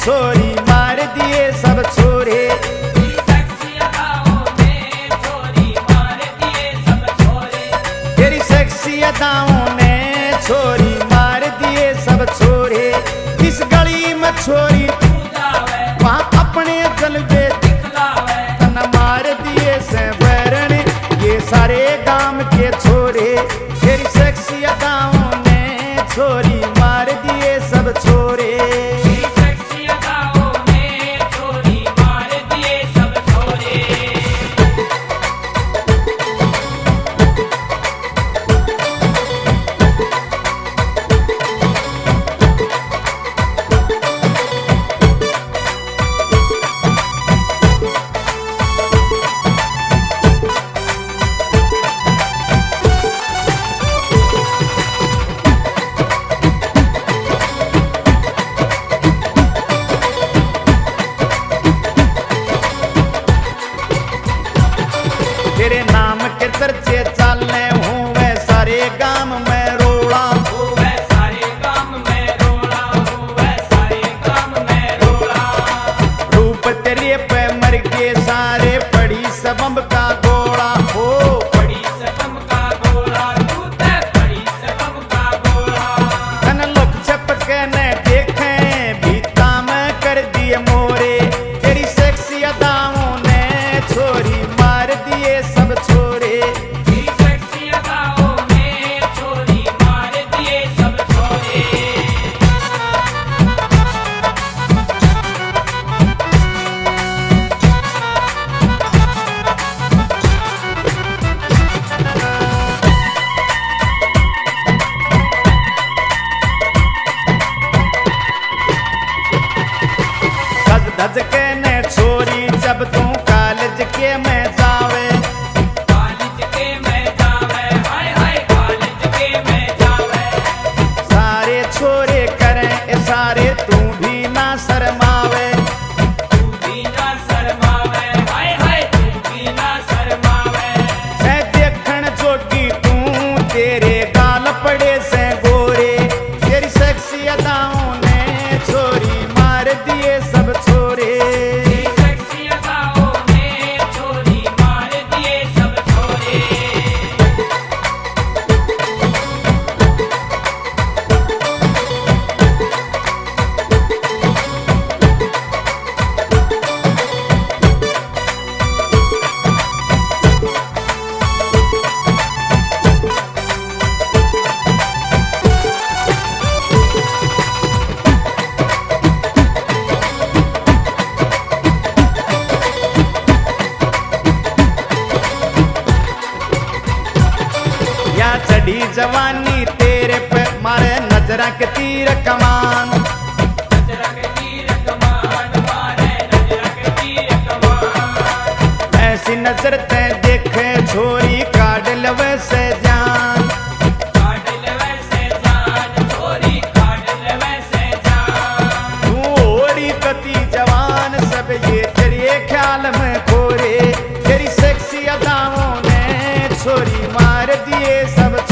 छोरी मार दिए सब छोरे। तेरी सेक्सी अदाओं ने छोरी मार दिए सब छोरे। इस गली में छोरी वहाँ अपने जलवे तना मार दिए से बैरण ये सारे गांव के छोरे। तेरी सेक्सी अदाओं ने छोरी मार दिए सब छोरे। तेरे नाम के चर्चे चलने हूँ वे सारे गांव में रोड़ा। रूप तेरे पे मर के सारे पड़ी सबम का गोला हो। तन लोग चपके ने देखे भीता में कर दिए मोरे। तेरी सेक्सी अदाओं ने छोरी मार दिए सब छोरे। धज धज के ने छोरी जब तू कॉलेज के में जावे। सारे छोरे करें सारे तू भी ना शर्मावे। है देखण जोगी तू तेरे गाल पड़े से गोरे। तेरी सेक्सी अदाओं ने छोरी मार दिए सब छोरे। या चढ़ी जवानी तेरे पे मारे नजरा के तीर कमान। ऐसी नजर ते देखे छोरी काट लवे से जान। तू ओरी कती जवान सब ये तेरे ख्याल में खोरे। तेरी सेक्सी अदाओं ने छोरी मार दिए सब